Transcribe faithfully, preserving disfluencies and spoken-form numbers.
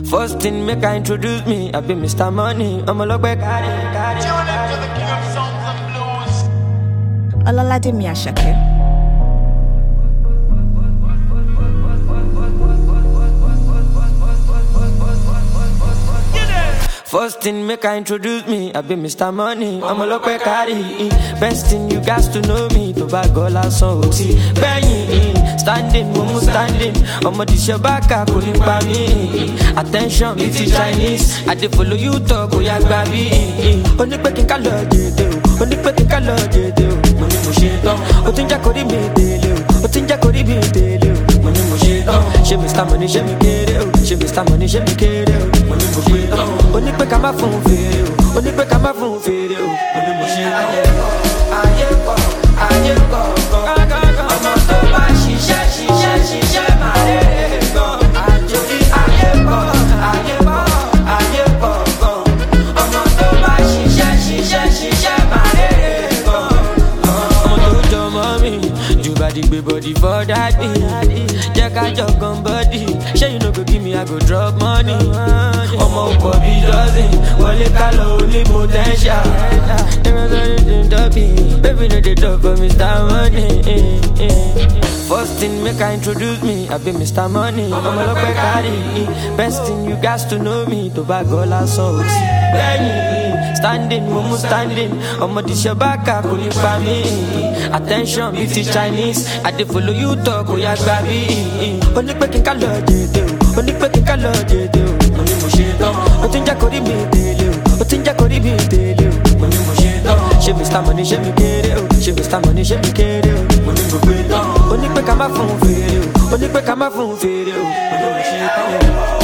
First thing make I introduce me, I be Mister Money. I'm a look back at it. Tune into the king of songs and blues. Olalademi Asake. First thing make I introduce me, I be Mister Money. I'm a look back at it. Best thing you guys to know me, to buy gola so Benny, standing, mumu standing. I'm a dish back, I couldn't buy me. Attention, it's Chinese. I did follow you talk, oh yeah, baby. Only picking color, only picking color, money mushito. Otinja kori me dele, otinja kori me dele. Money mushito. She Mister Money, she me get it. She Mister Money, she me get it. Money mushito. Only pick up my phone video, only pick up my phone video. Money mushito. Aye go, aye go, go. Ọmọ tó bá ṣiṣẹ́, ṣiṣẹ́, ṣiṣẹ́ máa lè go. Àjòyí ayé bọ̀, ayé bọ̀, ayé bọ̀ go. Ọmọ tó bá ṣiṣẹ́, ṣiṣẹ́, ṣiṣẹ́ máa lè go. Ọmọ tó jọ mọ́ mi, jù bá di gbé body for daddy. Jẹ́ ká jọ gan body, ṣé you no go give me I go drop money. Ọmọ òpó bí dozen, wọlé ká lọ only potential. Never done it in Dobby, baby no dey talk for Mister Money. First thing make I introduce me, I be Mister Money. I'm a look back at it. Best thing you guys to know me, to buy gola so Benny, standing, mumu standing. I'm a dish back, I couldn't buy me. Attention, it's Chinese. I did follow you talk, oh yeah, baby. Only picking color, only picking color, money mushito. Otinja kori me dele, otinja kori me dele. Money mushito. She Mister Money, she me get it. She Mister Money, she me get it. Money mushito. Only pick up my phone video, only pick up my phone video. Money mushito.